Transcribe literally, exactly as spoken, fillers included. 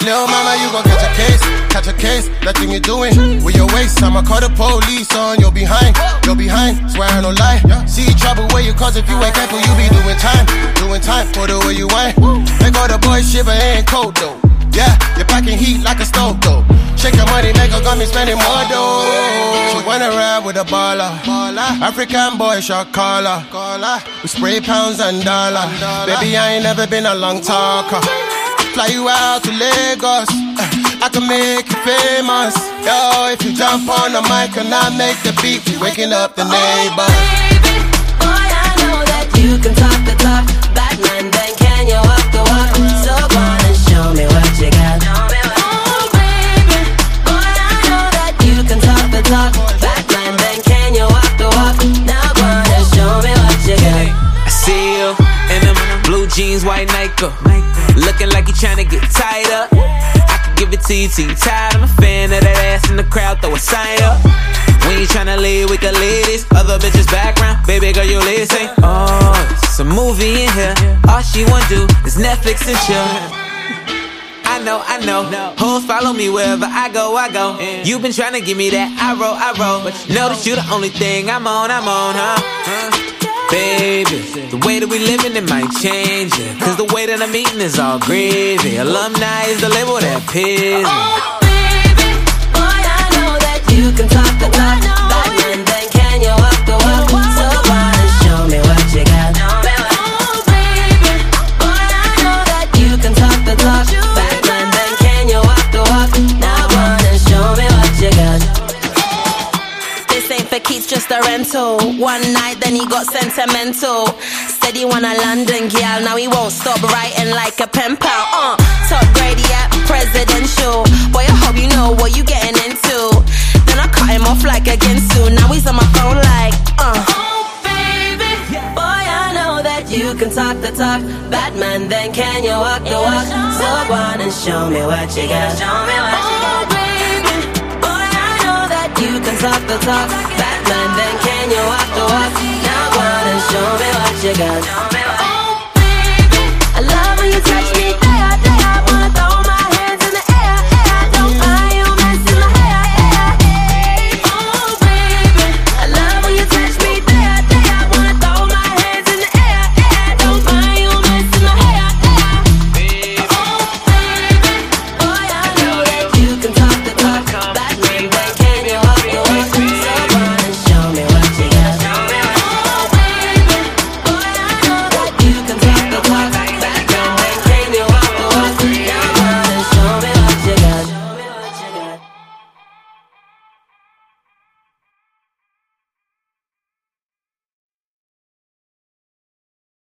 Lil' mama, you gon' catch a case, catch a case. That thing you doing with your waist, I'ma call the police on your behind, your behind. Swear I don't lie. See trouble where you cause if you ain't careful, you be doing time, doing time for the way you whine. Make all the boys shiver, ain't cold though. Yeah, you're packing heat like a stove though. Shake your money, make her got me spending more dough. She went around with a baller, African boy shot caller. We spray pounds and dollar. Baby, I ain't never been a long talker. Fly you out to Lagos, I can make you famous. Yo, if you jump on the mic and I make the beat, we waking up the neighbors. Oh baby, boy, I know that you can talk the talk. Batman, then can you walk the walk? So go on and show me what you got. Oh baby, boy, I know that you can talk the talk. Batman, then can you walk the walk? Now go on and show me what you got. I see you in them blue jeans, white Nike, looking like you tryna get tied up. I can give it to you till you tired. I'm a fan of that ass in the crowd, throw a sign up. When you tryna leave, we can leave this other bitches background. Baby girl, you listen. Oh, it's a movie in here. All she wanna do is Netflix and chill. I know, I know. Hoes follow me wherever I go, I go. You been tryna give me that I roll, I roll, but know that you the only thing I'm on, I'm on, huh? Baby, the way that we living, it might change it. Cause the way that I'm eating is all gravy. Alumni is the label that pays me. Oh baby, boy, I know that you can talk the talk. Batman, then can you walk the walk? So go on and show me what you got. Oh baby, boy, I know that you can talk the talk. Batman, then can you walk the walk? Now go on and show me what you got. This ain't for Keith, just a rental. One night, then he got sentimental. Said he want a London gal, now he won't stop writing like a pen pal. Uh, top grade, yeah, presidential. Boy, I hope you know what you getting into. Then I cut him off like a Ginsu. Now he's on my phone like, uh. Oh baby, boy, I know that you can talk the talk. Batman, then can you walk the walk? So go on and show me what you got. Oh baby, boy, I know that you can talk the talk. Batman, then can you walk the walk? Now go on and show me what you got.